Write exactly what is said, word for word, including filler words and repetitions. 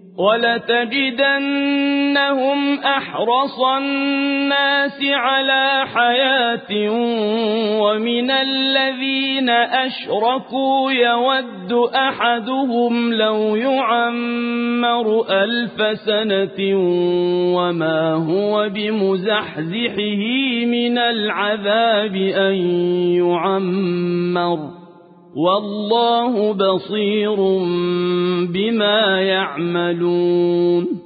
وَلَتَجِدَنَّهُمْ أَحْرَصَ النَّاسِ عَلَى حَيَاةٍ وَمِنَ الَّذِينَ أَشْرَكُوا يَوَدُّ أَحَدُهُمْ لَوْ يُعَمَّرُ أَلْفَ سَنَةٍ وَمَا هُوَ بِمُزَحْزِحِهِ مِنَ الْعَذَابِ أَن يُعَمَّرَ وَاللَّهُ بَصِيرٌ بِمَا يَعْمَلُونَ